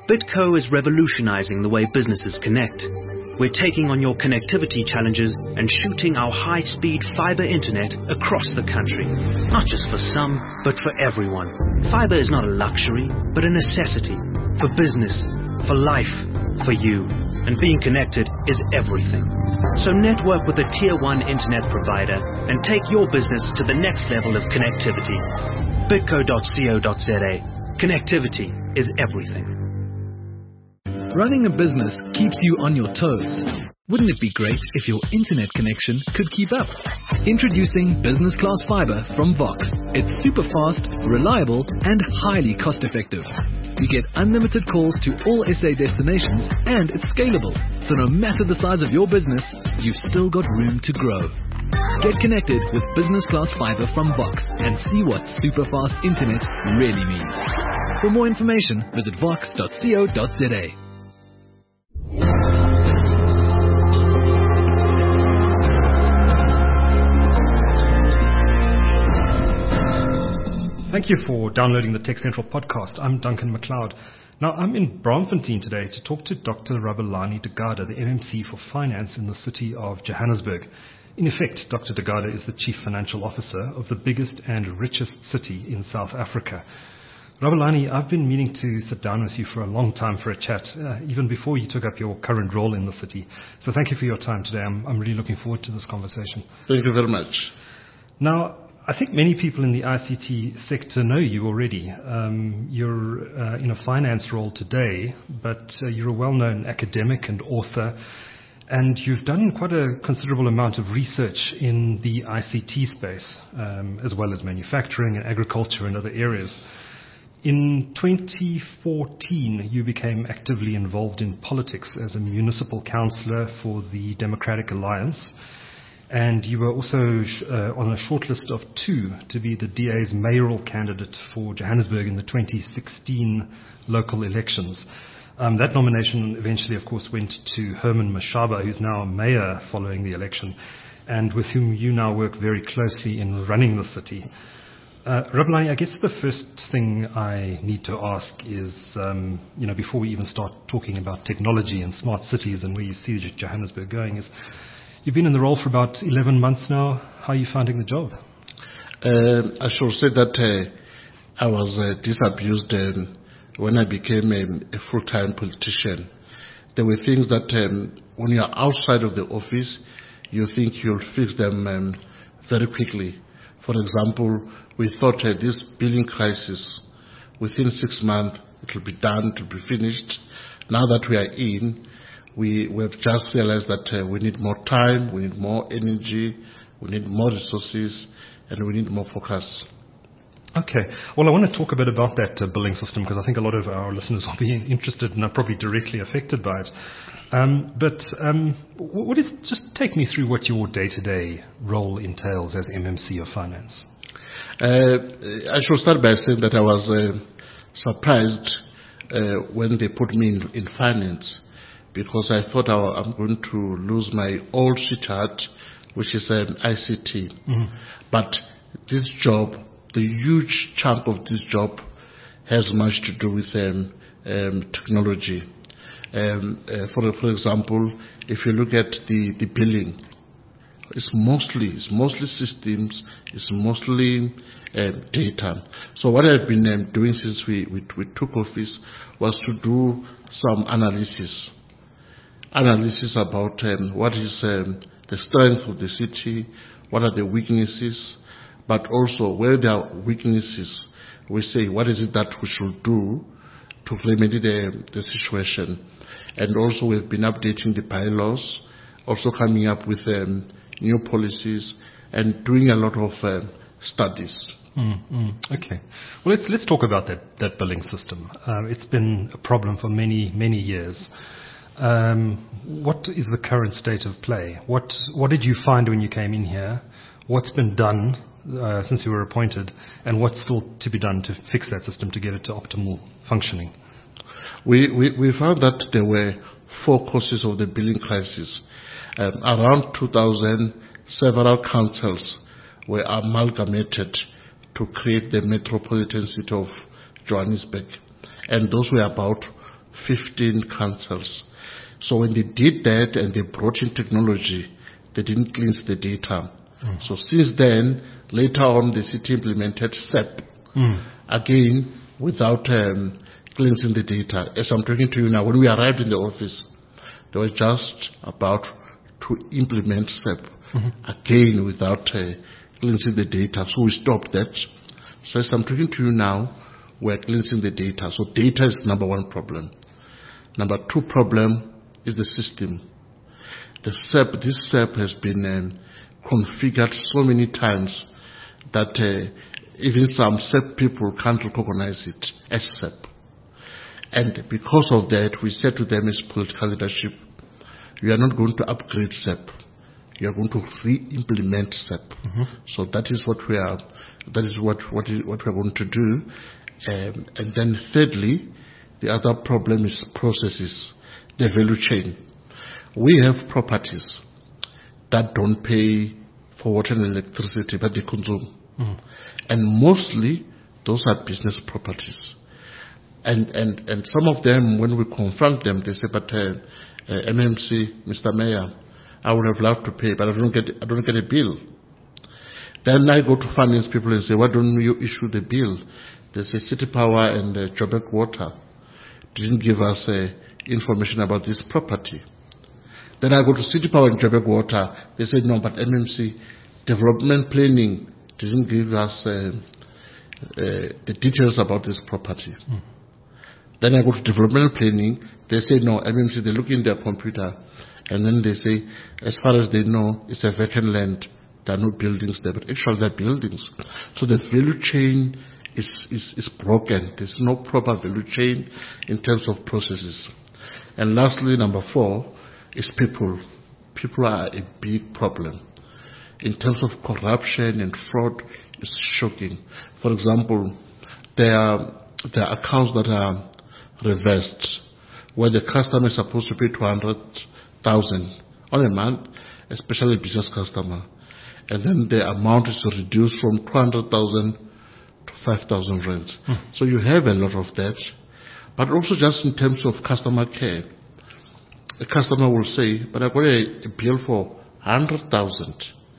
Bitco is revolutionizing the way businesses connect. We're taking on your connectivity challenges and shooting our high-speed fiber internet across the country. Not just for some, but for everyone. Fiber is not a luxury, but a necessity. For business, for life, for you. And being connected is everything. So network with a Tier 1 internet provider and take your business to the next level of connectivity. Bitco.co.za. Connectivity is everything. Running a business keeps you on your toes. Wouldn't it be great if your internet connection could keep up? Introducing Business Class Fiber from Vox. It's super fast, reliable, and highly cost-effective. You get unlimited calls to all SA destinations, and it's scalable. So no matter the size of your business, you've still got room to grow. Get connected with Business Class Fiber from Vox and see what super fast internet really means. For more information, visit vox.co.za. Thank you for downloading the Tech Central podcast. I'm Duncan McLeod. Now, I'm in Braamfontein today to talk to Dr. Rabelani Degada, the MMC for Finance in the city of Johannesburg. In effect, Dr. Degada is the Chief Financial Officer of the biggest and richest city in South Africa. Rabelani, I've been meaning to sit down with you for a long time for a chat, even before you took up your current role in the city. So thank you for your time today. I'm really looking forward to this conversation. Thank you very much. Now, I think many people in the ICT sector know you already. You're in a finance role today, but you're a well-known academic and author, and you've done quite a considerable amount of research in the ICT space, as well as manufacturing and agriculture and other areas. In 2014, you became actively involved in politics as a municipal councillor for the Democratic Alliance, and you were also on a shortlist of 2 to be the DA's mayoral candidate for Johannesburg in the 2016 local elections. That nomination eventually, of course, went to Herman Mashaba, who's now mayor following the election, and with whom you now work very closely in running the city. Rabelani, I guess the first thing I need to ask is, before we even start talking about technology and smart cities and where you see Johannesburg going, is you've been in the role for about 11 months now. How are you finding the job? I should say that I was disabused when I became a full-time politician. There were things that when you're outside of the office, you think you'll fix them very quickly. For example, we thought this billing crisis, within 6 months, it will be done, it will be finished. Now that we are in, we have just realized that we need more time, we need more energy, we need more resources, and we need more focus. Okay. Well, I want to talk a bit about that billing system because I think a lot of our listeners will be interested and are probably directly affected by it. Just take me through what your day-to-day role entails as MMC of Finance. I should start by saying that I was surprised when they put me in finance, because I thought I'm going to lose my old sweetheart, which is ICT. Mm-hmm. But this job, the huge chunk of this job, has much to do with technology. For example, if you look at the billing, it's mostly systems, it's mostly data. So what I've been doing since we took office was to do some analysis about what is the strength of the city, what are the weaknesses, but also where there are weaknesses, we say what is it that we should do to remedy the situation. And also we've been updating the bylaws, also coming up with new policies and doing a lot of studies. Okay. Well, let's talk about that billing system. It's been a problem for many, many years. What is the current state of play? What did you find when you came in here? What's been done since you were appointed, and what's still to be done to fix that system to get it to optimal functioning? We found that there were 4 causes of the billing crisis. Around 2000, several councils were amalgamated to create the metropolitan city of Johannesburg. And those were about 15 councils. So when they did that and they brought in technology, they didn't cleanse the data. So since then, later on, the city implemented SAP, again, without cleansing the data. As I'm talking to you now, when we arrived in the office, they were just about to implement SAP, again, without cleansing the data. So we stopped that. So as I'm talking to you now, we're cleansing the data. So data is number one problem. Number two problem is the system. This SAP has been configured so many times that even some SAP people can't recognize it as SAP. And because of that, we said to them as political leadership, you are not going to upgrade SAP. You are going to re-implement SAP. So that is what we are going to do. And then thirdly, the other problem is processes, the value chain. We have properties that don't pay for water and electricity, but they consume. And mostly, those are business properties. And some of them, when we confront them, they say, but MMC, Mr. Mayor, I would have loved to pay, but I don't get a bill. Then I go to finance people and say, why don't you issue the bill? They say City Power and Joburg Water didn't give us information about this property. Then I go to City Power and Joburg Water. They said, no, but MMC development planning didn't give us the details about this property. Then I go to development planning. They say, no, MMC, they look in their computer. And then they say, as far as they know, it's a vacant land. There are no buildings there, but actually there are buildings. So the value chain is broken. There's no proper value chain in terms of processes. And lastly, number 4, is people. People are a big problem. In terms of corruption and fraud, it's shocking. For example, there are accounts that are reversed, where the customer is supposed to pay 200,000 on a month, especially a business customer. And then the amount is reduced from 200,000 to 5,000 rands. So you have a lot of that. But also just in terms of customer care, a customer will say, but I got a bill for 100,000.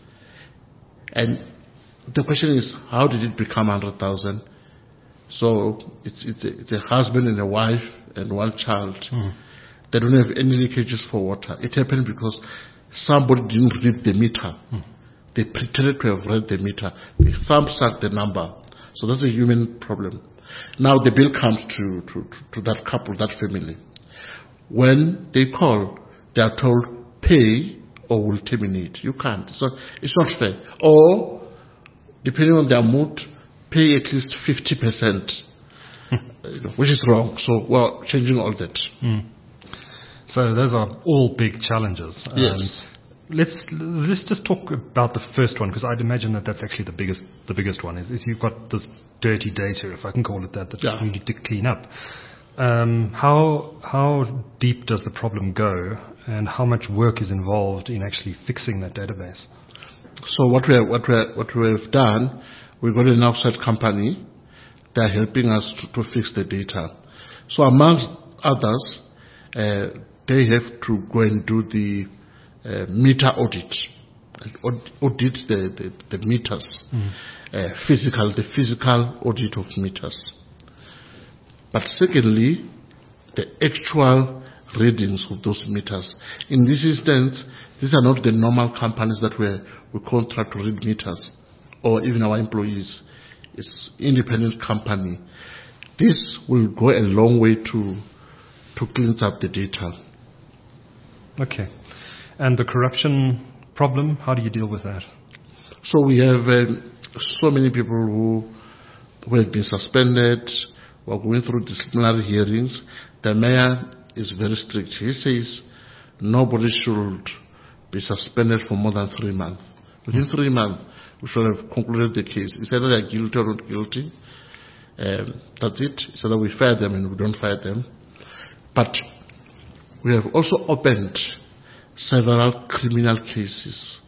And the question is, how did it become 100,000? So it's a husband and a wife and one child. They don't have any leakages for water. It happened because somebody didn't read the meter. They pretended to have read the meter. They thumb-sucked the number. So that's a human problem. Now the bill comes to that couple, that family. When they call, they are told, pay or we'll terminate. You can't. So it's not fair. Or, depending on their mood, pay at least 50%, which is wrong. So we're changing all that. So those are all big challenges. Yes. Let's just talk about the first one, because I'd imagine that's actually the biggest one. Is you've got this dirty data, if I can call it that you need to clean up. How deep does the problem go, and how much work is involved in actually fixing that database? So what we have done, we've got an outside company. They're helping us to fix the data. So amongst others, they have to go and do the meter audit the meters, the physical audit of meters. But secondly, the actual readings of those meters. In this instance, these are not the normal companies that we contract to read meters, or even our employees. It's independent company. This will go a long way to clean up the data. Okay. And the corruption problem, how do you deal with that? So we have so many people who have been suspended. We're going through disciplinary hearings. The mayor is very strict. He says nobody should be suspended for more than 3 months. Within 3 months, we should have concluded the case. It's either they're guilty or not guilty. That's it. It's either we fire them and we don't fire them. But we have also opened several criminal cases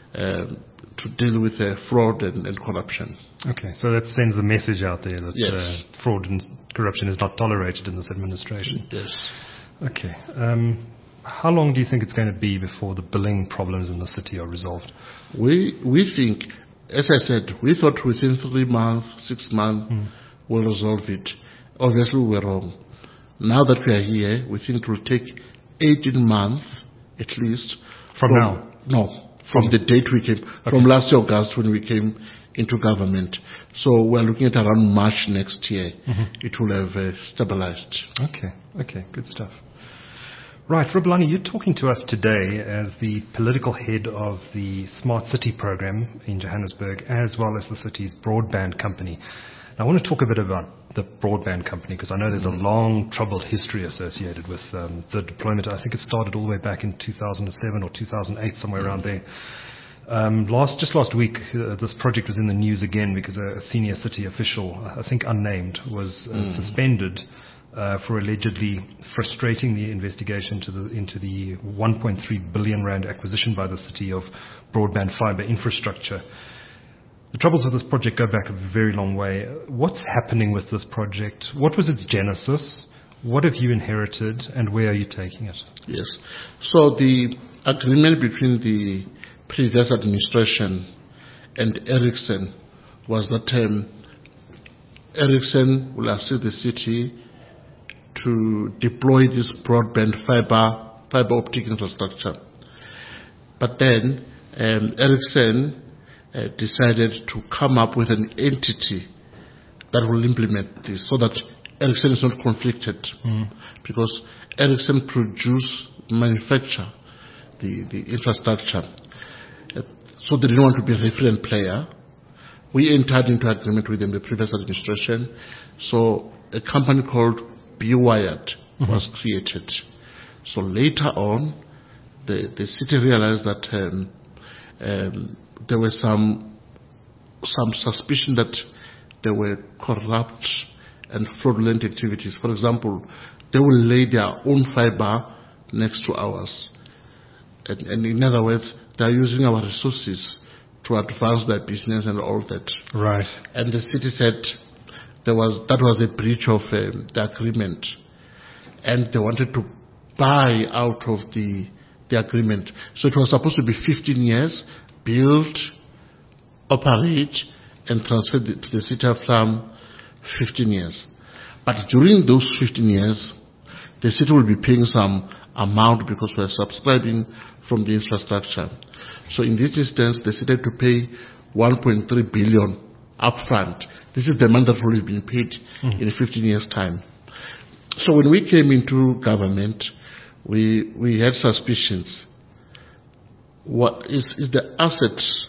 to deal with fraud and corruption. Okay, so that sends the message out there that Yes. fraud and corruption is not tolerated in this administration. Yes. Okay. How long do you think it's going to be before the billing problems in the city are resolved? We think, as I said, we thought within 3 months, 6 months, we'll resolve it. Obviously, we were wrong. Now that we are here, we think it will take 18 months at least. From now? No, from the date we came, from last August when we came into government. So we're looking at around March next year. It will have stabilized. Okay, good stuff. Right, Rubulani, you're talking to us today as the political head of the Smart City program in Johannesburg, as well as the city's broadband company. Now, I want to talk a bit about the broadband company, because I know there's a long, troubled history associated with the deployment. I think it started all the way back in 2007 or 2008, somewhere around there. Just last week, this project was in the news again because a senior city official, I think unnamed, was suspended for allegedly frustrating the investigation into the 1.3 billion rand acquisition by the city of broadband fiber infrastructure. The troubles with this project go back a very long way. What's happening with this project? What was its genesis? What have you inherited, and where are you taking it? Yes. So the agreement between the previous administration and Ericsson was that Ericsson will assist the city to deploy this broadband fiber optic infrastructure. But then Ericsson decided to come up with an entity that will implement this, so that Ericsson is not conflicted, because Ericsson manufacture the infrastructure. So they didn't want to be a referent player. We entered into agreement with them, the previous administration. So a company called Be-Wired was created. So later on, the city realized that there was some suspicion that there were corrupt and fraudulent activities. For example, they will lay their own fiber next to ours. And in other words, they are using our resources to advance their business and all that. Right. And the city said that was a breach of the agreement. And they wanted to buy out of the agreement. So it was supposed to be 15 years, build, operate, and transfer to the city of 15 years. But during those 15 years, the city will be paying some amount because we are subscribing from the infrastructure. So in this instance, they decided to pay 1.3 billion upfront. This is the amount that will have been paid in 15 years' time. So when we came into government, we had suspicions. What is the assets?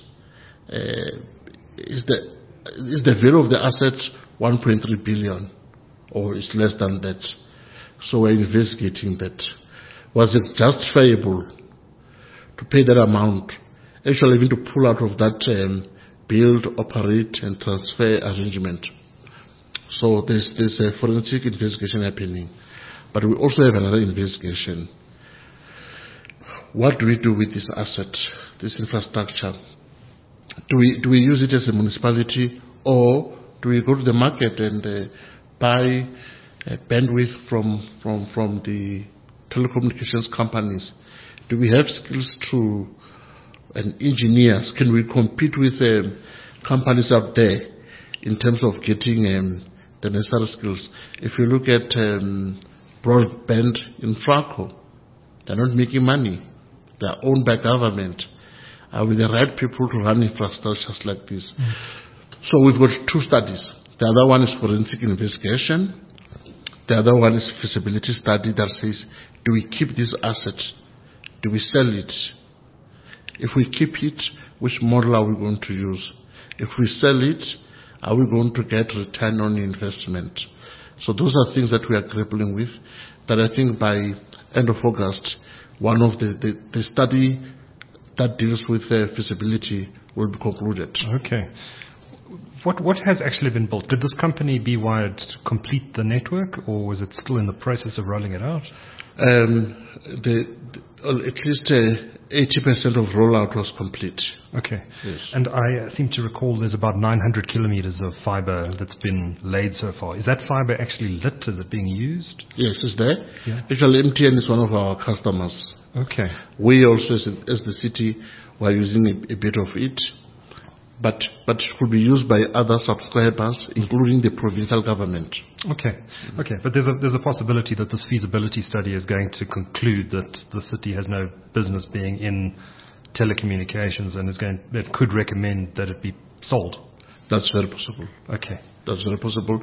Is the value of the assets 1.3 billion, or is less than that? So we're investigating that. Was it justifiable to pay that amount? Actually, even to pull out of that build, operate, and transfer arrangement. So there's a forensic investigation happening. But we also have another investigation. What do we do with this asset, this infrastructure? Do we use it as a municipality, or do we go to the market and buy bandwidth from the telecommunications companies? Do we have skills and engineers? Can we compete with companies out there in terms of getting the necessary skills? If you look at broadband in Franco, they're not making money. They're owned by government. With the right people to run infrastructures like this. So we've got two studies. The other one is forensic investigation. The other one is feasibility study that says, do we keep this asset? Do we sell it? If we keep it, which model are we going to use? If we sell it, are we going to get return on investment? So those are things that we are grappling with, that I think by end of August, one of the study that deals with feasibility will be concluded. Okay. what has actually been built? Did this company Be Wired complete the network, or was it still in the process of rolling it out? At least 80% of rollout was complete. Okay. Yes. And I seem to recall there's about 900 kilometers of fiber that's been laid so far. Is that fiber actually lit? Is it being used? Yes, it's there. Yeah. Actually, MTN is one of our customers. Okay. We also, as the city, were using a bit of it, but it could be used by other subscribers, including the provincial government. Okay. Okay. But there's a possibility that this feasibility study is going to conclude that the city has no business being in telecommunications and it could recommend that it be sold. That's very possible. Okay. That's very possible.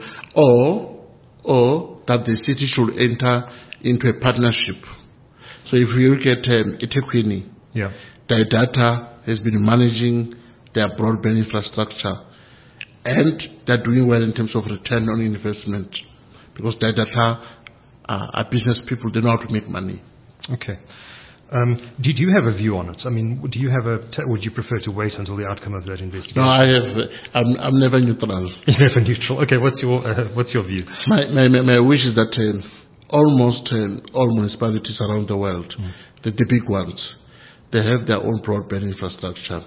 Or that the city should enter into a partnership. So if you look at eThekwini, Yeah. Data has been managing their broadband infrastructure, and they're doing well in terms of return on investment, because Data are business people, they know how to make money. Okay. Do you have a view on it? I mean, do you have would you prefer to wait until the outcome of that investigation? No, I'm never neutral. You're never neutral. Okay, what's your view? My wish is that almost all municipalities around the world, the big ones, they have their own broadband infrastructure.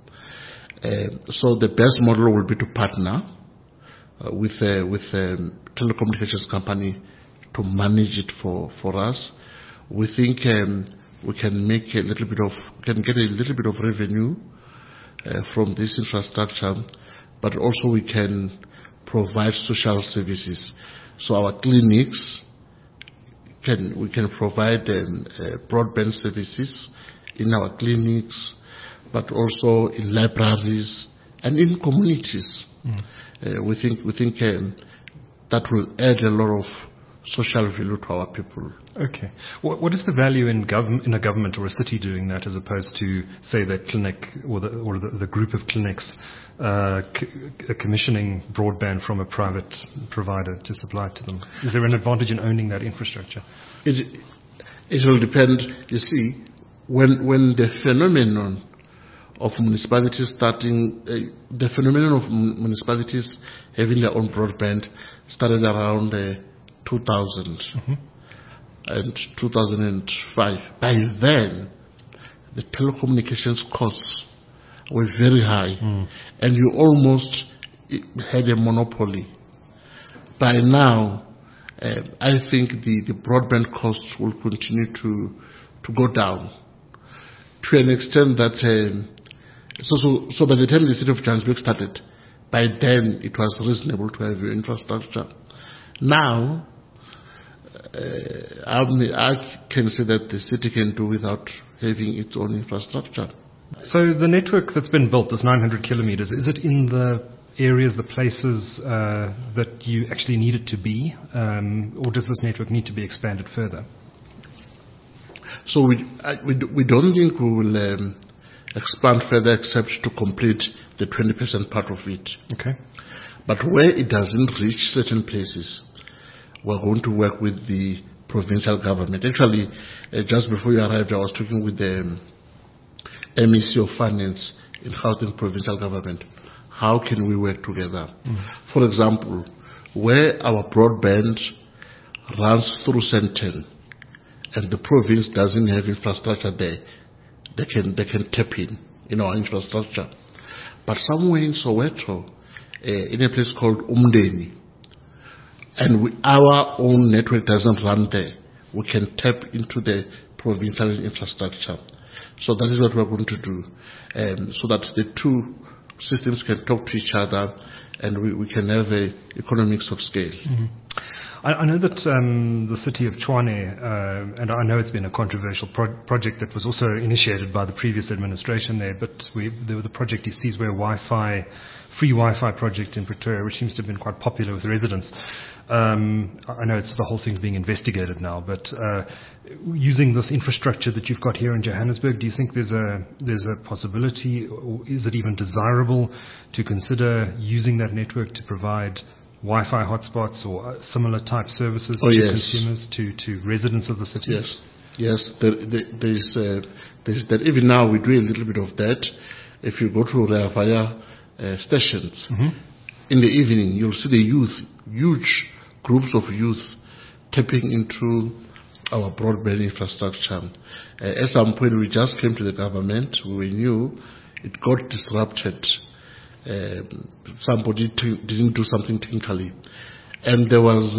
So the best model will be to partner with a telecommunications company to manage it for us. We think we can make get a little bit of revenue from this infrastructure, but also we can provide social services. So our clinics we can provide broadband services in our clinics, but also in libraries and in communities. We think that will add a lot of social value to our people. Okay. What is the value in a government or a city doing that, as opposed to, say, the clinic or the group of clinics commissioning broadband from a private provider to supply it to them? Is there an advantage in owning that infrastructure? It will depend. You see, when the phenomenon of municipalities having their own broadband started around 2000 and 2005. By then, the telecommunications costs were very high, and you almost had a monopoly. By now, I think the broadband costs will continue to go down to an extent that so by the time the city of Johannesburg started, by then it was reasonable to have your infrastructure. Now, I can say that the city can do without having its own infrastructure. So the network that's been built, this 900 kilometers, is it in the areas, the places that you actually need it to be, or does this network need to be expanded further? So we don't think we will expand further except to complete the 20% part of it. Okay. But where it doesn't reach certain places, we're going to work with the provincial government. Actually, just before you arrived, I was talking with the MEC of Finance in Gauteng provincial government. How can we work together? For example, where our broadband runs through Sandton and the province doesn't have infrastructure there, they can tap in our infrastructure. But somewhere in Soweto, in a place called Umdeni, and our own network doesn't run there, we can tap into the provincial infrastructure. So that is what we're going to do, so that the two systems can talk to each other and we can have economics of scale. I know that the city of Tshwane, and I know it's been a controversial project that was also initiated by the previous administration there, but the project is Sizwe Wi-Fi, free Wi-Fi project in Pretoria, which seems to have been quite popular with residents. I know the whole thing's being investigated now, but using this infrastructure that you've got here in Johannesburg, do you think there's a possibility, or is it even desirable to consider using that network to provide Wi-Fi hotspots or similar type services to consumers, to residents of the city? Yes. There's that. Even now we do a little bit of that. If you go to Reavaya stations. In the evening, you'll see the youth, huge groups of youth tapping into our broadband infrastructure. At some point, we just came to the government. We knew it got disrupted. Somebody didn't do something technically, and there was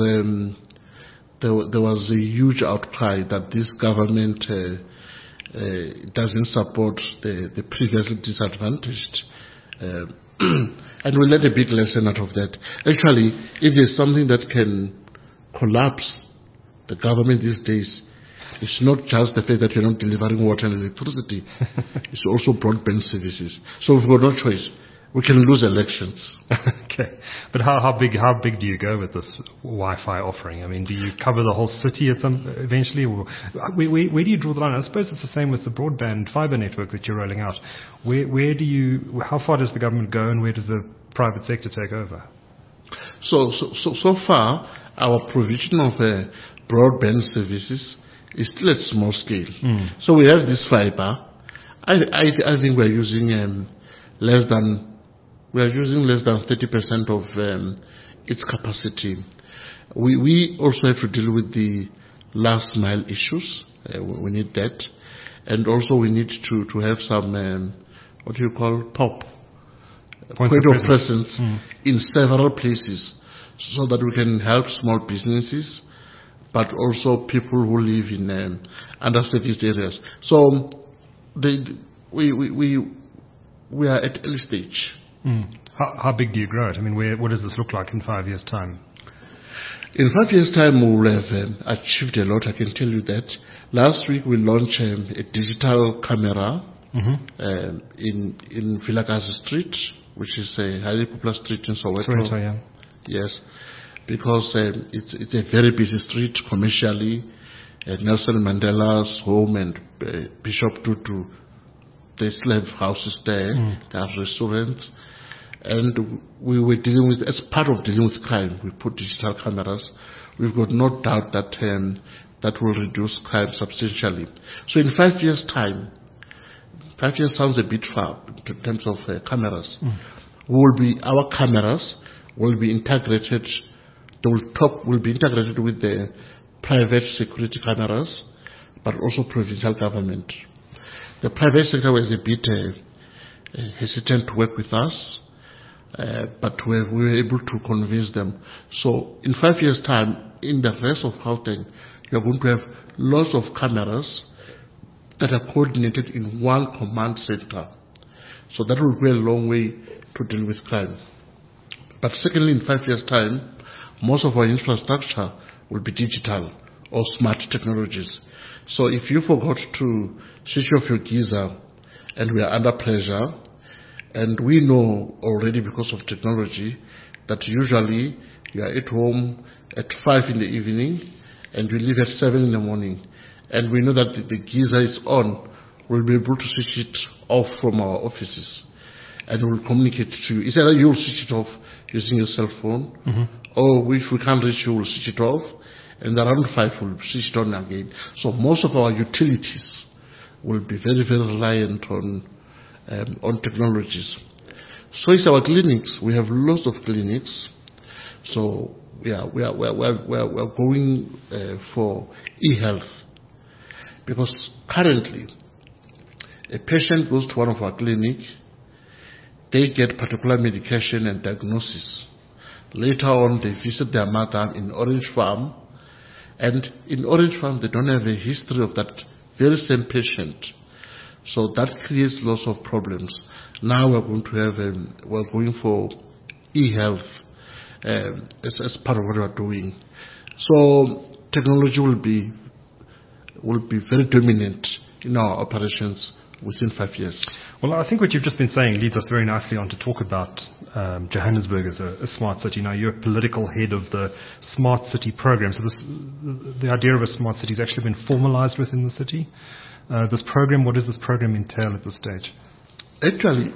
a huge outcry that this government doesn't support the previously disadvantaged. And we learned a big lesson out of that. Actually, if there's something that can collapse the government these days, it's not just the fact that you're not delivering water and electricity. It's also broadband services. So we've got no choice. We can lose elections. Okay. But how big do you go with this Wi-Fi offering? I mean, do you cover the whole city eventually? Or where do you draw the line? I suppose it's the same with the broadband fiber network that you're rolling out. How far does the government go, and where does the private sector take over? So far, our provision of broadband services is still at small scale. So we have this fiber. I think we're using less than 30% of its capacity. We also have to deal with the last mile issues. We need that. And also we need to have some, what do you call, point of presence in several places, so that we can help small businesses, but also people who live in underserviced areas. So we are at early stage. How big do you grow it? I mean, what does this look like in 5 years' time? In 5 years' time, we will have achieved a lot, I can tell you that. Last week, we launched a digital camera in Vilakazi Street, which is a highly popular street in Soweto. Soweto, yeah. Yes, because it's a very busy street commercially. Nelson Mandela's home and Bishop Tutu, they still have houses there, they have restaurants. And we were dealing with, as part of dealing with crime, we put digital cameras. We've got no doubt that that will reduce crime substantially. So in 5 years' time, 5 years sounds a bit far in terms of cameras. Our cameras will be integrated. Will be integrated with the private security cameras, but also provincial government. The private sector was a bit hesitant to work with us, but we were able to convince them. So in 5 years' time, in the rest of Gauteng, you're going to have lots of cameras that are coordinated in one command center. So that will go a long way to deal with crime. But secondly, in 5 years' time, most of our infrastructure will be digital or smart technologies. So if you forgot to switch off your geyser and we are under pressure, and we know already because of technology that usually you are at home at 5 in the evening and you leave at 7 in the morning, and we know that the geyser is on, we'll be able to switch it off from our offices and we'll communicate to you. It's either you'll switch it off using your cell phone, or if we can't reach you, we'll switch it off, and around 5 we'll switch it on again. So most of our utilities will be very, very reliant on technologies. So it's our clinics. We have lots of clinics. So we are going for e-health, because currently a patient goes to one of our clinics, they get particular medication and diagnosis. Later on, they visit their mother in Orange Farm, and in Orange Farm, they don't have a history of that very same patient. So that creates lots of problems. Now we're going to have, we're going for e-health as part of what we're doing. So technology will be very dominant in our operations within 5 years. Well, I think what you've just been saying leads us very nicely on to talk about Johannesburg as a smart city. Now, you're a political head of the Smart City program. So the idea of a smart city has actually been formalized within the city. This program, what does this program entail at this stage? Actually,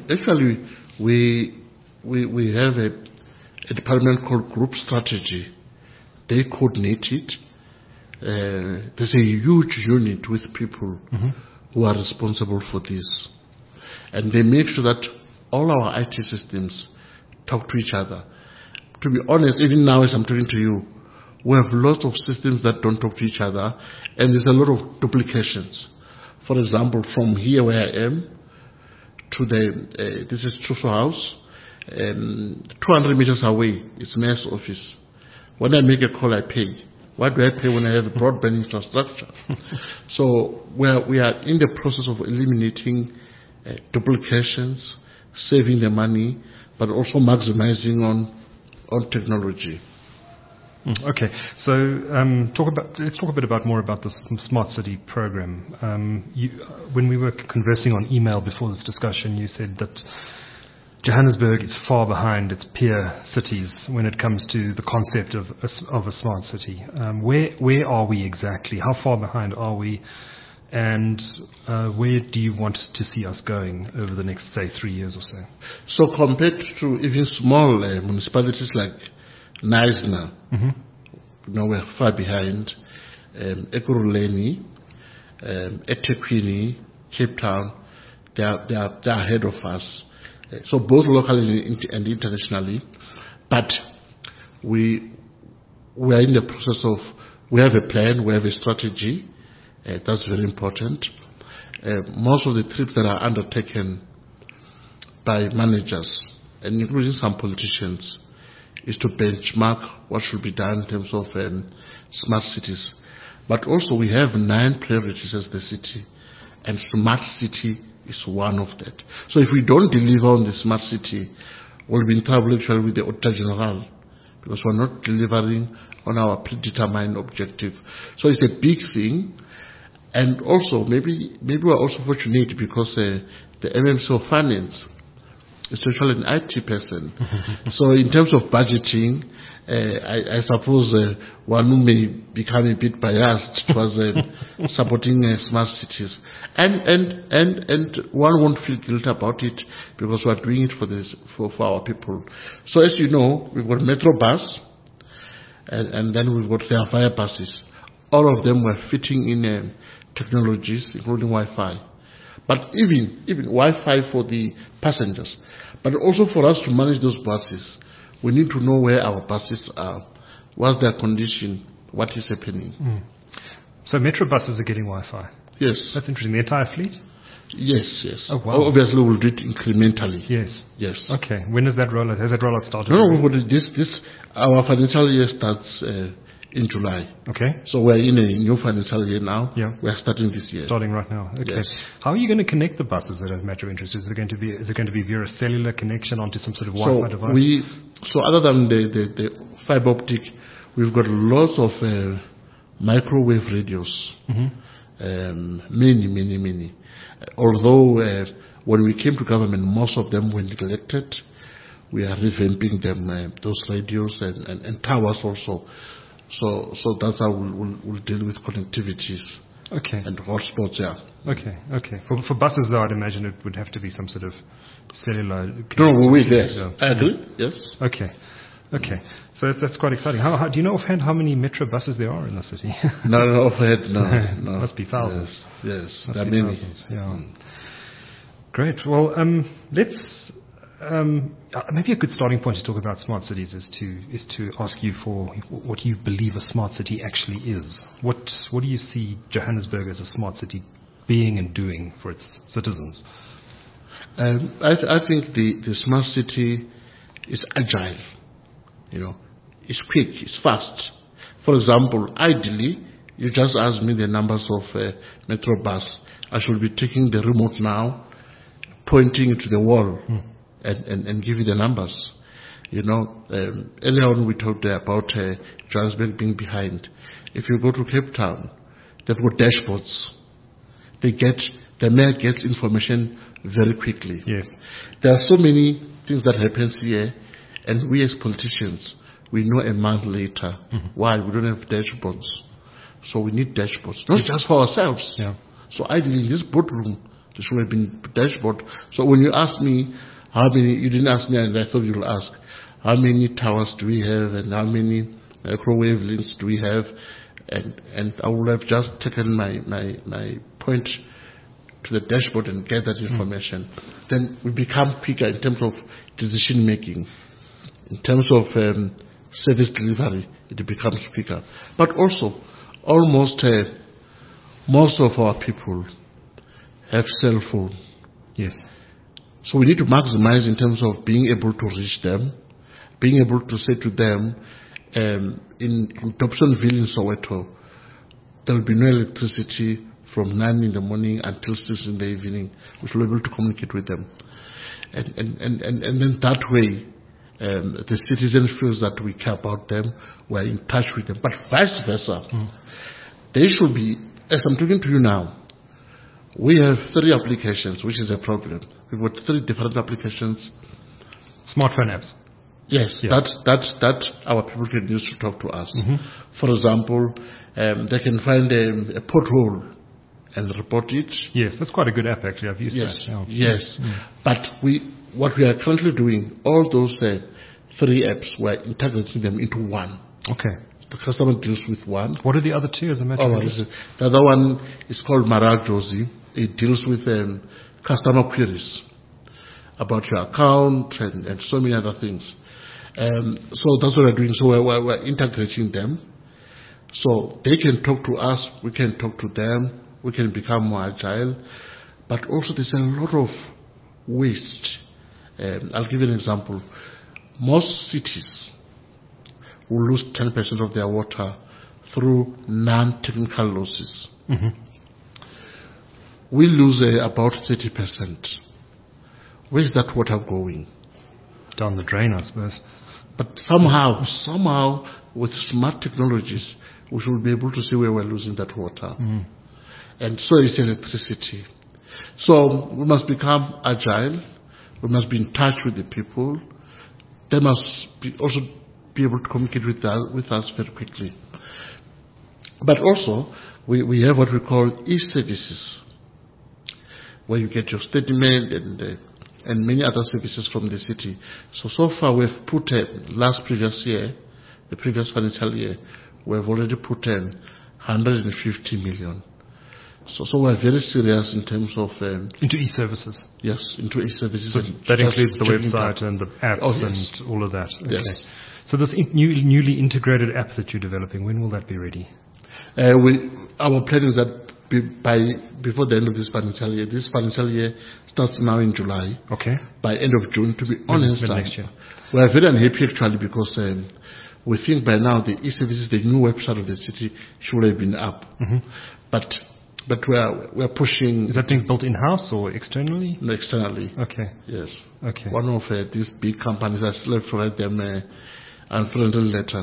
we have a department called Group Strategy. They coordinate it. There's a huge unit with people who are responsible for this. And they make sure that all our IT systems talk to each other. To be honest, even now as I'm talking to you, we have lots of systems that don't talk to each other, and there's a lot of duplications. For example, from here where I am to this is Chuso House, 200 meters away, it's mayor's office. When I make a call, I pay. Why do I pay when I have a broadband infrastructure? So we are in the process of eliminating duplications, saving the money, but also maximizing on technology. Okay, so let's talk a bit more about the Smart City program. When we were conversing on email before this discussion, you said that Johannesburg is far behind its peer cities when it comes to the concept of a smart city. Where are we exactly? How far behind are we? And where do you want to see us going over the next, say, 3 years or so? So compared to even small municipalities like Knysna, we're far behind. Ekurhuleni, eThekwini, Cape Town, they are ahead of us. So both locally and internationally, but we are in the process of, we have a plan, we have a strategy. That's very important. Most of the trips that are undertaken by managers, and including some politicians, is to benchmark what should be done in terms of smart cities. But also we have 9 priorities as the city, and smart city is one of that. So if we don't deliver on the smart city, we'll be in trouble actually with the Auditor General, because we're not delivering on our predetermined objective. So it's a big thing. And also, maybe we're also fortunate because the MMC of Finance is actually an IT person. So in terms of budgeting, I suppose one may become a bit biased towards supporting smart cities, and one won't feel guilty about it because we're doing it for our people. So as you know, we've got Metro Bus, and then we've got their fire buses. All of them were fitting in technologies, including Wi-Fi. But even Wi-Fi for the passengers. But also for us to manage those buses, we need to know where our buses are, what's their condition, what is happening. So Metro buses are getting Wi-Fi? Yes. That's interesting. The entire fleet? Yes. Oh, wow. Obviously, we'll do it incrementally. Yes. Okay. When does that rollout? Has that rollout started? No, our financial year starts in July. Okay. So we're in a new financial year now. Yeah. We're starting this year. Starting right now. Okay. Yes. How are you going to connect the buses that have Metro interest? Is it going to be via a cellular connection onto some sort of Wi-Fi device? So other than the fiber optic, we've got lots of microwave radios. Many. Although when we came to government, most of them were neglected. We are revamping them, those radios and towers also. So that's how we'll deal with connectivities. Okay. And hotspots, yeah. Okay. For buses, though, I'd imagine it would have to be some sort of cellular. Yes. Yeah. I agree. Yes. Okay. So that's quite exciting. How do you know offhand how many Metro buses there are in the city? No, offhand, no. Must be thousands. Yes. There are many. Thousands. Yeah. Great. Well, let's. Maybe a good starting point to talk about smart cities is to ask you for what you believe a smart city actually is. What do you see Johannesburg as a smart city being and doing for its citizens? I think the smart city is agile. It's quick, it's fast. For example, ideally, you just asked me the numbers of Metro Bus. I should be taking the remote now, pointing to the wall. And give you the numbers. Earlier on we talked about Johannesburg being behind. If you go to Cape Town, they've got dashboards. The mayor gets information very quickly. Yes. There are so many things that happens here, and we as politicians, we know a month later why we don't have dashboards. So we need dashboards, not just for ourselves. Yeah. So ideally in this boardroom, there should have been dashboard. So when you ask me, how many, you didn't ask me, and I thought you would ask, how many towers do we have and how many microwave links do we have? And I would have just taken my point to the dashboard and get that information, then we become quicker in terms of decision making. In terms of service delivery, it becomes quicker. But also, almost most of our people have cell phone. Yes. So we need to maximize in terms of being able to reach them, being able to say to them, in Dobsonville in Soweto, there will be no electricity from 9 in the morning until 6 in the evening. We should be able to communicate with them. And then that way, the citizen feels that we care about them, we're in touch with them. But vice versa, they should be, as I'm talking to you now, we have 3 applications, which is a problem. We've got 3 different applications. Smartphone apps. Yes, Yeah. that our people can use to talk to us. For example, they can find a pothole and report it. Yes, that's quite a good app actually. I've used Yes, that. yes. But what we are currently doing, all those 3 apps, we're integrating them into one. Okay. The customer deals with one. What are the other 2 as a matter Oh, of what is it? The other one is called Marajosi. It deals with customer queries about your account and so many other things. So that's what we're doing. So we're integrating them. So they can talk to us, we can talk to them, we can become more agile. But also there's a lot of waste. I'll give you an example. Most cities will lose 10% of their water through non-technical losses. We lose about 30%. Where's that water going? Down the drain, I suppose. But somehow, with smart technologies, we should be able to see where we're losing that water. And so is electricity. So we must become agile. We must be in touch with the people. They must also be able to communicate with us very quickly. But also, we have what we call e-services, where you get your statement and many other services from the city. So far we've put the previous financial year, we've already put 150 million. So we're very serious in terms of Into e-services. yes, into e-services. So and that just includes the checking website that. and the apps Oh, yes. and all of that. Okay. Yes. So this newly integrated app that you're developing, when will that be ready? Our plan is that before the end of this financial year starts now in July. Okay. By end of June, to be honest, Mid next year. we are very unhappy actually because we think by now the e-services, the new website of the city should have been up. But we are pushing. Is that being built in-house or externally? Externally. Okay. Yes. Okay. One of these big companies, I still have to write them unfriendly letter.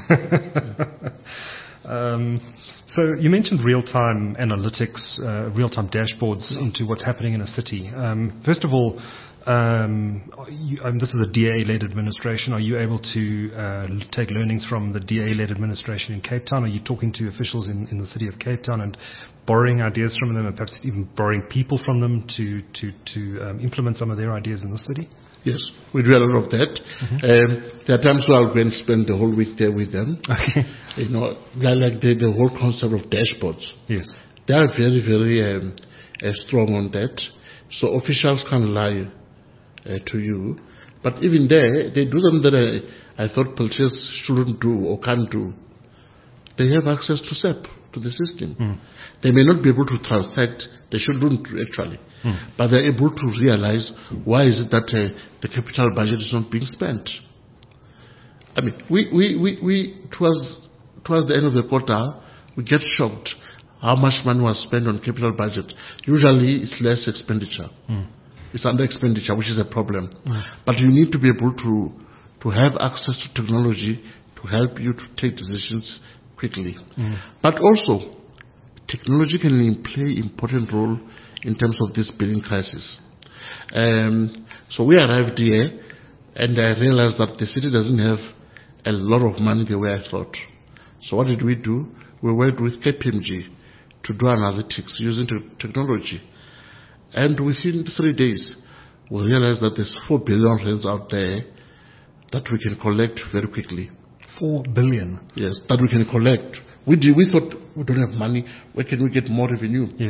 So you mentioned real-time analytics, real-time dashboards into what's happening in a city. First of all, this is a DA-led administration. Are you able to take learnings from the DA-led administration in Cape Town? Are you talking to officials in the city of Cape Town and borrowing ideas from them and perhaps even borrowing people from them to implement some of their ideas in the city? Yes, we do a lot of that. There are times where I'll go and spend the whole week there with them. Okay. You know, like the whole concept of dashboards. Yes. They are very, very strong on that. So officials can lie to you. But even there, they do something that I thought politicians shouldn't do or can't do. They have access to SEP, to the system. They may not be able to transact, they shouldn't actually. But they're able to realize why is it that the capital budget is not being spent. I mean, we towards the end of the quarter, we get shocked how much money was spent on capital budget. Usually it's less expenditure. It's under expenditure, which is a problem. But you need to be able to have access to technology to help you to take decisions quickly. But also, technology can play important role in terms of this billing crisis. So we arrived here, and I realized that the city doesn't have a lot of money the way I thought. So what did we do? We worked with KPMG to do analytics using technology. And within 3 days, we realized that there's 4 billion rands out there that we can collect very quickly. 4 billion? Yes, that we can collect. We thought we don't have money. Where can we get more revenue? Yes.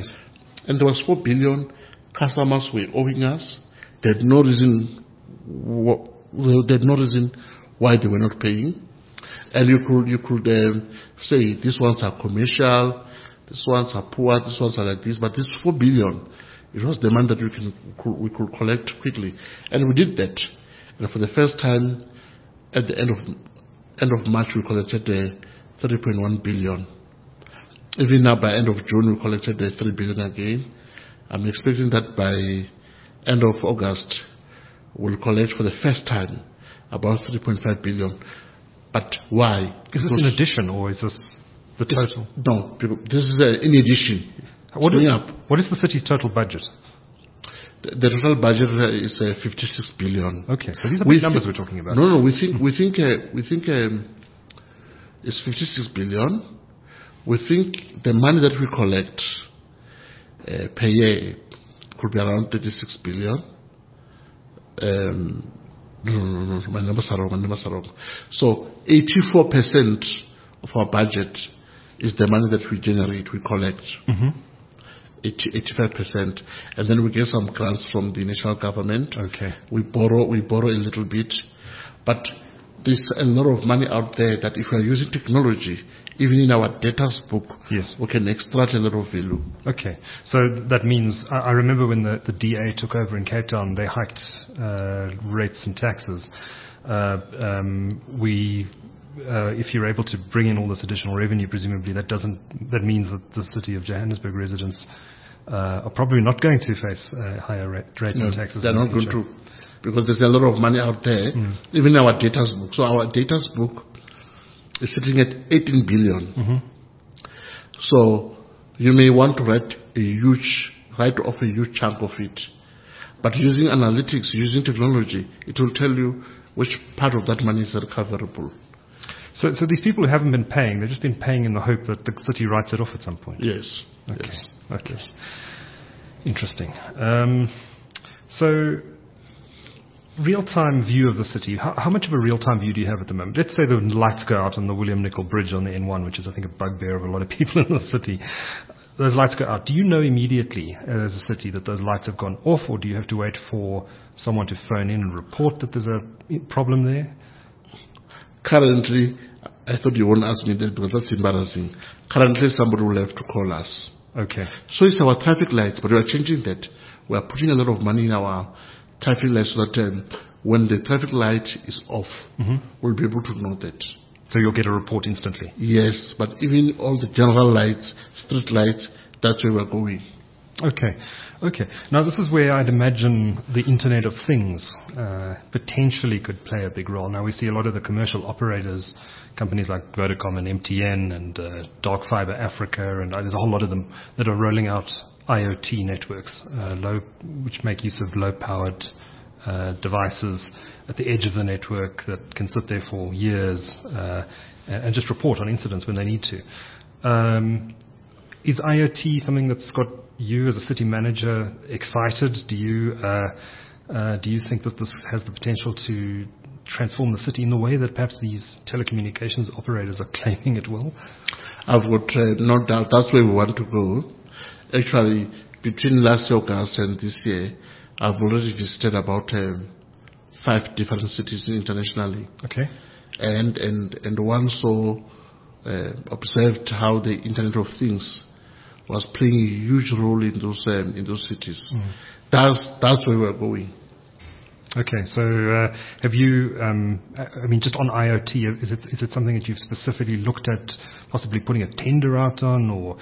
And there was 4 billion customers were owing us. They had no reason. They had no reason why they were not paying. And you could say these ones are commercial, these ones are poor, these ones are like this. But this 4 billion, it was the money that we could collect quickly, and we did that. And for the first time, at the end of March, we collected 30.1 billion. Even now, by end of June, we collected 3 billion again. I'm expecting that by end of August, we'll collect for the first time about 3.5 billion. But why? Is this in addition, or is this the total? No, this is in addition. What is the city's total budget? The total budget is 56 billion. Okay, so these are big numbers we're talking about. No, we think it's 56 billion. We think the money that we collect per year could be around 36 billion. No, my numbers are wrong. So 84% of our budget is the money that we generate, we collect. 85%, and then we get some grants from the national government. Okay. We borrow a little bit, but there's a lot of money out there that if we are using technology, even in our data book, yes, we can extract a lot of value. Okay, so that means I remember when the DA took over in Cape Town, they hiked rates and taxes. If you're able to bring in all this additional revenue, presumably that means that the city of Johannesburg residents are probably not going to face higher rates and taxes. They're not going to, because there's a lot of money out there, even our data book. So our data book is sitting at 18 billion. So you may want to write off a huge chunk of it, but using analytics, using technology, it will tell you which part of that money is recoverable. So these people who haven't been paying, they've just been paying in the hope that the city writes it off at some point? Yes. Okay. Yes. Okay. Interesting. So, real-time view of the city. How much of a real-time view do you have at the moment? Let's say the lights go out on the William Nicol Bridge on the N1, which is, I think, a bugbear of a lot of people in the city. Those lights go out. Do you know immediately, as a city, that those lights have gone off, or do you have to wait for someone to phone in and report that there's a problem there? Currently, I thought you won't ask me that because that's embarrassing. Currently, somebody will have to call us. Okay. So it's our traffic lights, but we are changing that. We are putting a lot of money in our traffic lights so that when the traffic light is off, we'll be able to know that. So you'll get a report instantly? Yes, but even all the general lights, street lights, that's where we're going. Okay. Now, this is where I'd imagine the Internet of Things potentially could play a big role. Now, we see a lot of the commercial operators, companies like Vodacom and MTN and Dark Fiber Africa, and there's a whole lot of them that are rolling out IoT networks, which make use of low-powered devices at the edge of the network that can sit there for years and just report on incidents when they need to. Is IoT something that's got you as a city manager excited? Do you think that this has the potential to transform the city in the way that perhaps these telecommunications operators are claiming it will? I've got no doubt that's where we want to go. Actually, between last August and this year, I've already visited about 5 different cities internationally. Okay. And one so observed how the Internet of Things was playing a huge role in those cities. That's where we're going. Okay, so have you, just on IoT, is it something that you've specifically looked at possibly putting a tender out on, or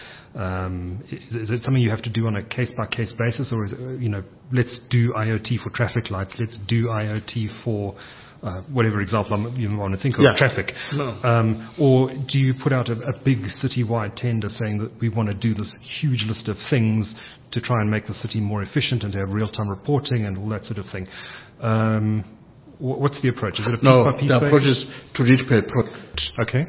is it something you have to do on a case-by-case basis, or is it, let's do IoT for traffic lights, let's do IoT for whatever example you want to think of, traffic. No. Or do you put out a big city-wide tender saying that we want to do this huge list of things to try and make the city more efficient and to have real-time reporting and all that sort of thing? What's the approach? Is it a piece-by-piece basis? The approach is to read per project. Okay.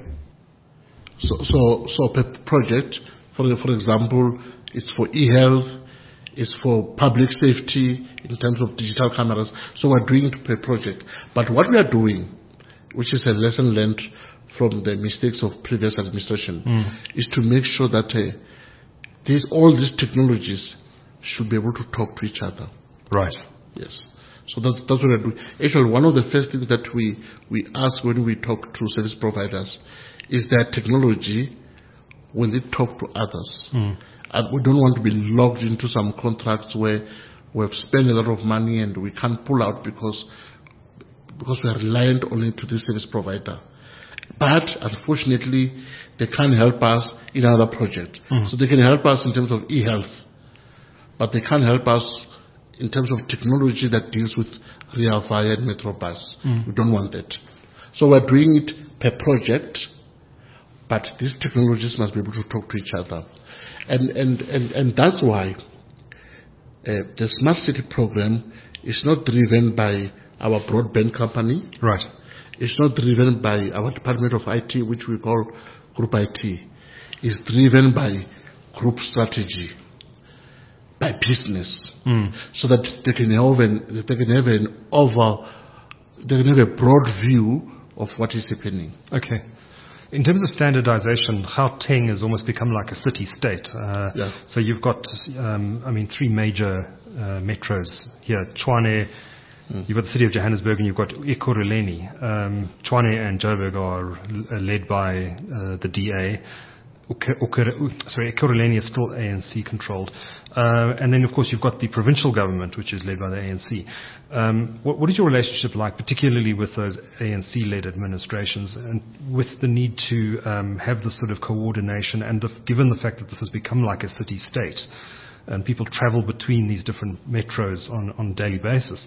So per project, for example, it's for e-health, it's for public safety in terms of digital cameras. So we're doing it per project. But what we are doing, which is a lesson learned from the mistakes of previous administration, is to make sure that all these technologies should be able to talk to each other. Right. Yes. So that's what I do. Actually, one of the first things that we ask when we talk to service providers is their technology when they talk to others. And we don't want to be locked into some contracts where we've spent a lot of money and we can't pull out because we are reliant only to this service provider. But unfortunately, they can't help us in other projects. So they can help us in terms of e-health, but they can't help us in terms of technology that deals with Rea Vaya and Metrobus. We don't want that. So we're doing it per project, but these technologies must be able to talk to each other. And that's why the Smart City program is not driven by our broadband company. Right. It's not driven by our Department of IT, which we call Group IT. It's driven by group strategy, by business, so that they can have a broad view of what is happening. Okay. In terms of standardization, Gauteng has almost become like a city-state. So you've got, 3 major metros here. Tshwane, you've got the city of Johannesburg, and you've got Ekurhuleni. Tshwane and Joburg are led by the DA. Ekurhuleni is still ANC controlled. And then, of course, you've got the provincial government, which is led by the ANC. What is your relationship like, particularly with those ANC-led administrations, and with the need to have this sort of coordination, and given the fact that this has become like a city-state, and people travel between these different metros on a daily basis,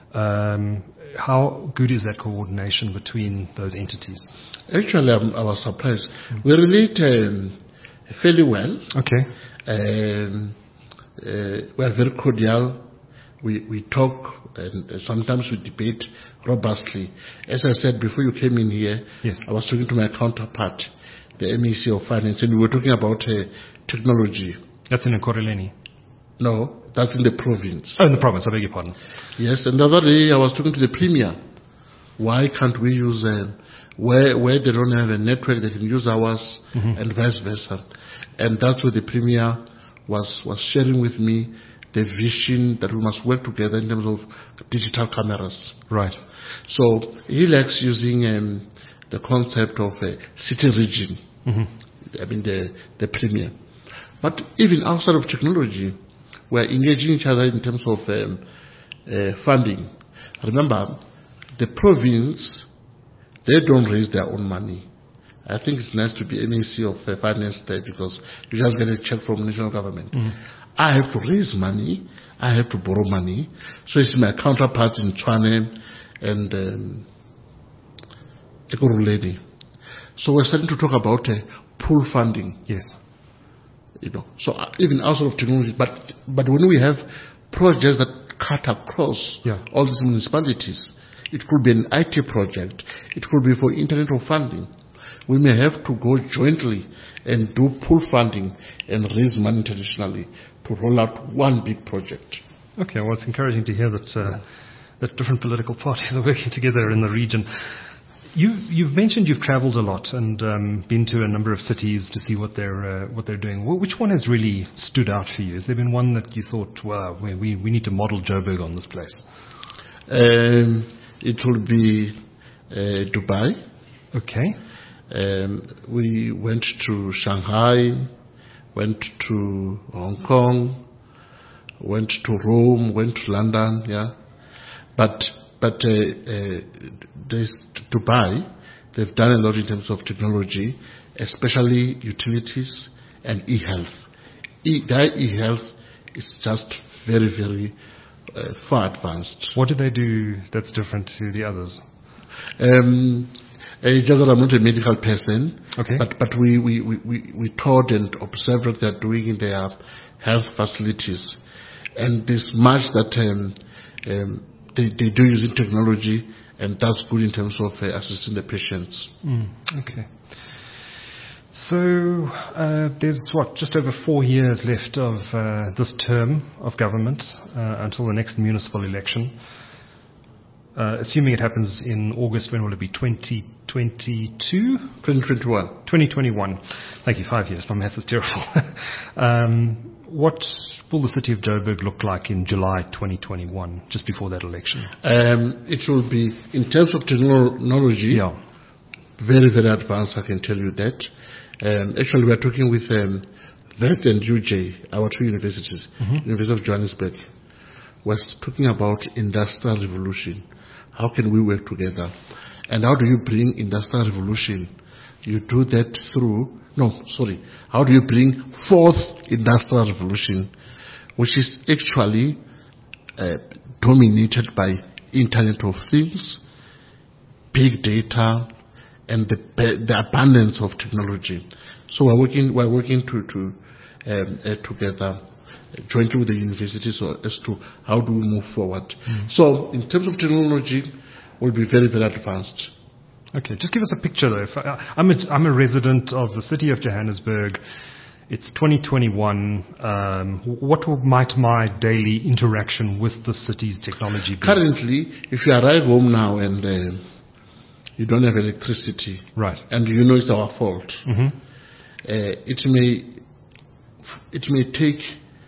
how good is that coordination between those entities? Actually, I was surprised. We relate fairly well. Okay. We are very cordial. We talk, and sometimes we debate robustly. As I said before you came in here, yes, I was talking to my counterpart, the MEC of Finance, and we were talking about technology. That's in Ekurhuleni? No, that's in the province. Oh, in the province, I beg your pardon. Yes, and the other day I was talking to the Premier. Why can't we use, where they don't have a network, they can use ours, and vice versa. And that's what the Premier was sharing with me, the vision that we must work together in terms of digital cameras. Right. So he likes using the concept of a city region. The Premier. But even outside of technology, we're engaging each other in terms of funding. Remember, the province, they don't raise their own money. I think it's nice to be MEC of Finance there because you just get a check from national government. I have to raise money. I have to borrow money. So it's my counterparts in Tshwane and Ekurhuleni. So we're starting to talk about pool funding. Yes. So even outside of technology, but when we have projects that cut across all these municipalities, it could be an IT project, it could be for internet or funding. We may have to go jointly and do pool funding and raise money internationally to roll out one big project. Okay, well, it's encouraging to hear that that different political parties are working together in the region. You've mentioned you've travelled a lot and been to a number of cities to see what they're doing. Which one has really stood out for you? Has there been one that you thought, wow, we need to model Joburg on this place? It will be Dubai. Okay. We went to Shanghai, went to Hong Kong, went to Rome, went to London, But there's Dubai, they've done a lot in terms of technology, especially utilities and e-health. Their e-health is just very, very far advanced. What do they do that's different to the others? Just that I'm not a medical person, okay, but we taught and observed what they're doing in their health facilities, and this much that they do using technology, and that's good in terms of assisting the patients. Okay. So there's just over 4 years left of this term of government until the next municipal election. assuming it happens in August, when will it be? 2022? 2021. 2021. Thank you, 5 years. My math is terrible. What will the city of Joburg look like in July 2021, just before that election? It will be, in terms of technology, very, very advanced, I can tell you that. Actually, we are talking with VET and UJ, our two universities, University of Johannesburg. We're talking about industrial revolution. How can we work together? And how do you bring industrial revolution? You do that through, how do you bring fourth industrial revolution, which is actually dominated by Internet of Things, big data, and the abundance of technology. So we're working together jointly with the universities as to how do we move forward. So in terms of technology, we'll be very, very advanced. Okay, just give us a picture though. I'm a resident of the city of Johannesburg. It's 2021. What might my daily interaction with the city's technology be? Currently, if you arrive home now and you don't have electricity, right, and you know it's our fault, it may take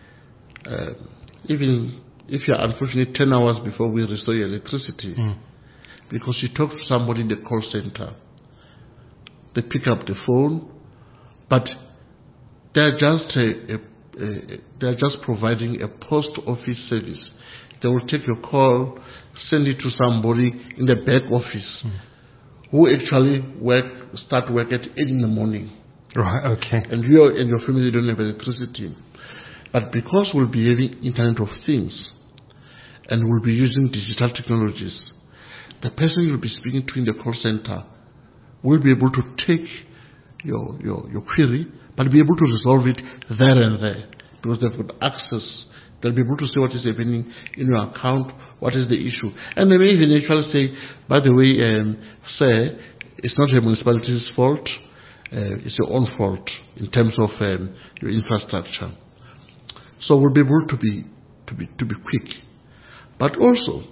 even if you're unfortunate 10 hours before we restore your electricity, because you talk to somebody in the call center, they pick up the phone, but they're just providing a post office service. They will take your call, send it to somebody in the back office who actually start work at 8 in the morning. Right, okay. And you and your family don't have electricity. But because we'll be having Internet of Things and we'll be using digital technologies, the person you'll be speaking to in the call center will be able to take your query, but be able to resolve it there and there, because they've got access. They'll be able to see what is happening in your account, what is the issue. And they may even actually say, by the way, sir, it's not your municipality's fault, it's your own fault in terms of your infrastructure. So we'll be able to be quick. But also,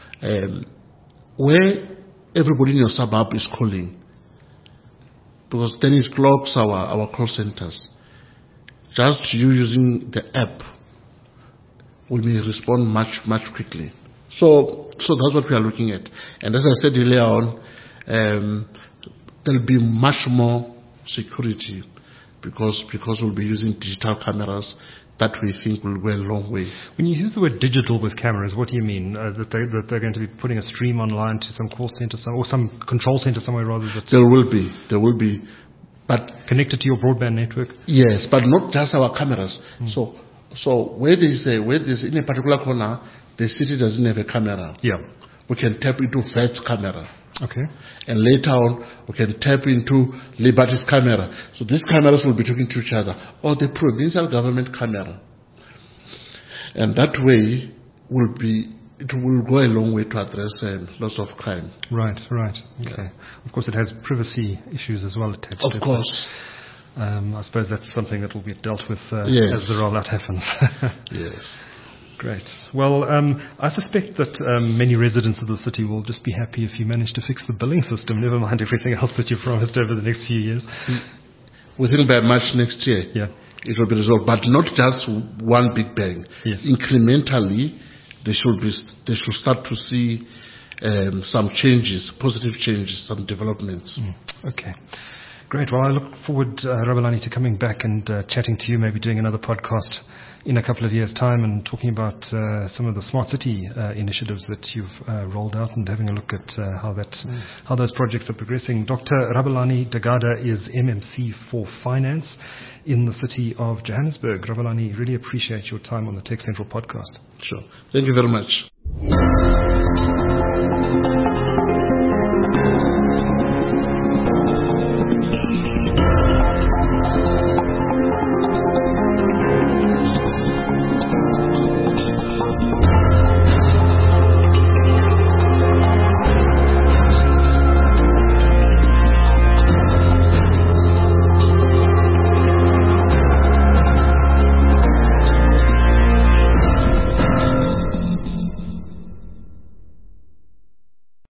where everybody in your suburb is calling, because then it clogs our call centers. Just you using the app, we may respond much, much quickly. So that's what we are looking at. And as I said earlier on, there'll be much more security because we'll be using digital cameras that we think will go a long way. When you use the word digital with cameras, what do you mean? That they're going to be putting a stream online to some call center or some control center somewhere rather than... There will be, but... Connected to your broadband network? Yes, but not just our cameras. So where there's in a particular corner, the city doesn't have a camera. Yeah. We can tap into VET's camera. Okay. And later on, we can tap into Liberty's camera. So these cameras will be talking to each other. Or the provincial government camera. And that way, it will go a long way to address lots of crime. Right. Okay. Of course, it has privacy issues as well attached to it. Of course. I suppose that's something that will be dealt with as the rollout happens. Yes. Great. Well, I suspect that many residents of the city will just be happy if you manage to fix the billing system, never mind everything else that you promised over the next few years. Within by March next year, it will be resolved. But not just one big bang. Yes. Incrementally, they should start to see some changes, positive changes, some developments. Okay. Great. Well, I look forward, Rabelani, to coming back and chatting to you, maybe doing another podcast in a couple of years' time and talking about some of the smart city initiatives that you've rolled out and having a look at how those projects are progressing. Dr. Rabelani Dagada is MMC for Finance in the city of Johannesburg. Rabelani, really appreciate your time on the Tech Central podcast. Sure. Thank you very much.